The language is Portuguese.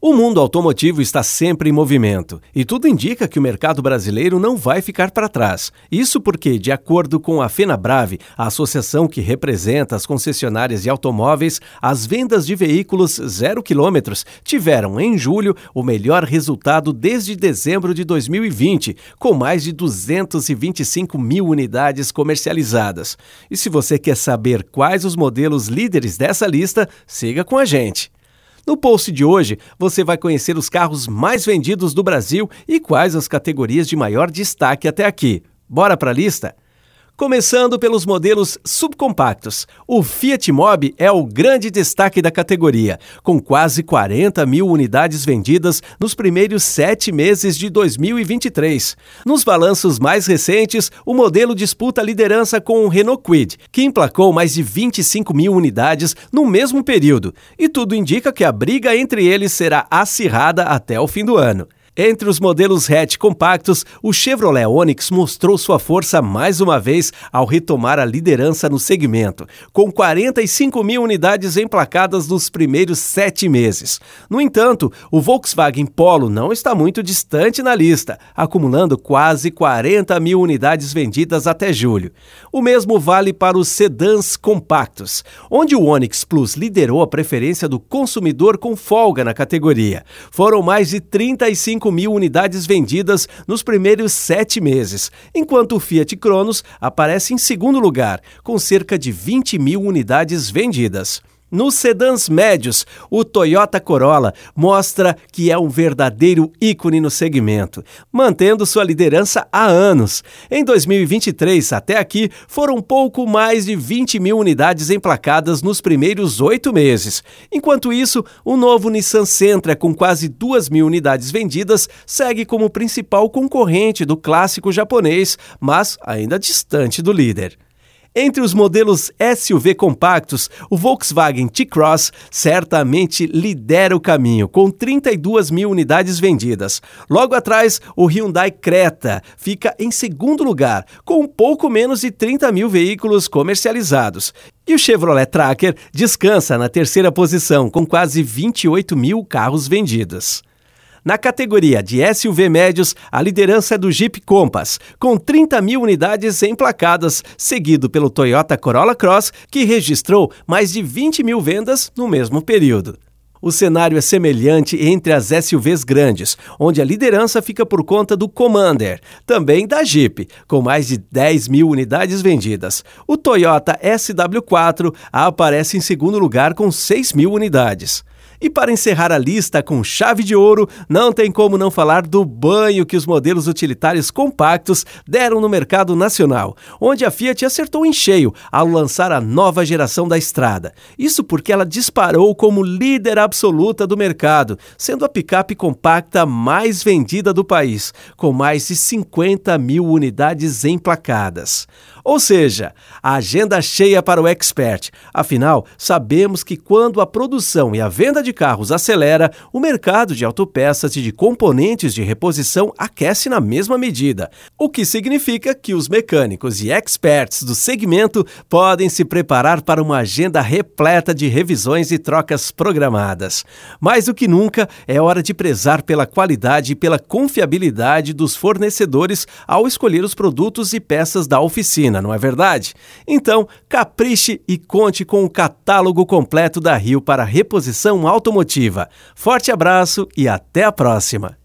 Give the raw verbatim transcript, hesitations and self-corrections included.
O mundo automotivo está sempre em movimento e tudo indica que o mercado brasileiro não vai ficar para trás. Isso porque, de acordo com a FenaBrave, a associação que representa as concessionárias de automóveis, as vendas de veículos zero quilômetros tiveram, em julho, o melhor resultado desde dezembro de dois mil e vinte, com mais de duzentos e vinte e cinco mil unidades comercializadas. E se você quer saber quais os modelos líderes dessa lista, siga com a gente. No post de hoje, você vai conhecer os carros mais vendidos do Brasil e quais as categorias de maior destaque até aqui. Bora para a lista? Começando pelos modelos subcompactos, o Fiat Mobi é o grande destaque da categoria, com quase quarenta mil unidades vendidas nos primeiros sete meses de dois mil e vinte e três. Nos balanços mais recentes, o modelo disputa a liderança com o Renault Kwid, que emplacou mais de vinte e cinco mil unidades no mesmo período, e tudo indica que a briga entre eles será acirrada até o fim do ano. Entre os modelos hatch compactos, o Chevrolet Onix mostrou sua força mais uma vez ao retomar a liderança no segmento, com quarenta e cinco mil unidades emplacadas nos primeiros sete meses. No entanto, o Volkswagen Polo não está muito distante na lista, acumulando quase quarenta mil unidades vendidas até julho. O mesmo vale para os sedãs compactos, onde o Onix Plus liderou a preferência do consumidor com folga na categoria. Foram mais de trinta e cinco mil unidades vendidas nos primeiros sete meses, enquanto o Fiat Cronos aparece em segundo lugar, com cerca de vinte mil unidades vendidas. Nos sedãs médios, o Toyota Corolla mostra que é um verdadeiro ícone no segmento, mantendo sua liderança há anos. Em dois mil e vinte e três, até aqui, foram pouco mais de vinte mil unidades emplacadas nos primeiros oito meses. Enquanto isso, o novo Nissan Sentra, com quase duas mil unidades vendidas, segue como principal concorrente do clássico japonês, mas ainda distante do líder. Entre os modelos S U V compactos, o Volkswagen T-Cross certamente lidera o caminho, com trinta e duas mil unidades vendidas. Logo atrás, o Hyundai Creta fica em segundo lugar, com um pouco menos de trinta mil veículos comercializados. E o Chevrolet Tracker descansa na terceira posição, com quase vinte e oito mil carros vendidos. Na categoria de S U V médios, a liderança é do Jeep Compass, com trinta mil unidades emplacadas, seguido pelo Toyota Corolla Cross, que registrou mais de vinte mil vendas no mesmo período. O cenário é semelhante entre as S U Vs grandes, onde a liderança fica por conta do Commander, também da Jeep, com mais de dez mil unidades vendidas. O Toyota S W quatro aparece em segundo lugar com seis mil unidades. E para encerrar a lista com chave de ouro, não tem como não falar do banho que os modelos utilitários compactos deram no mercado nacional, onde a Fiat acertou em cheio ao lançar a nova geração da Strada. Isso porque ela disparou como líder absoluta do mercado, sendo a picape compacta mais vendida do país, com mais de cinquenta mil unidades emplacadas. Ou seja, a agenda cheia para o Expert. Afinal, sabemos que quando a produção e a venda de carros acelera, o mercado de autopeças e de componentes de reposição aquece na mesma medida, o que significa que os mecânicos e experts do segmento podem se preparar para uma agenda repleta de revisões e trocas programadas. Mais do que nunca, é hora de prezar pela qualidade e pela confiabilidade dos fornecedores ao escolher os produtos e peças da oficina, não é verdade? Então, capriche e conte com o catálogo completo da Rio para reposição automotiva. Forte abraço e até a próxima!